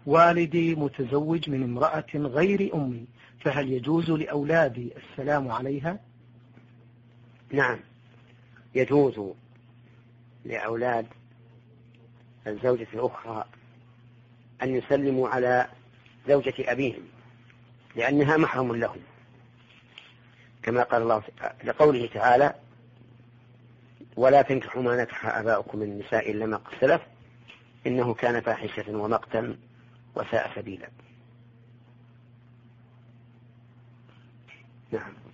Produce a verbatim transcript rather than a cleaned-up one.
والدي متزوج من امرأة غير أمي، فهل يجوز لأولادي السلام عليها؟ نعم، يجوز لأولاد الزوجة الأخرى أن يسلموا على زوجة أبيهم لأنها محرم لهم، كما قال الله لقوله تعالى: ولا تنكحوا ما نكح آباؤكم من النساء إلا ما قد سلف إنه كان فاحشة ومقتا وساء سبيلا. نعم.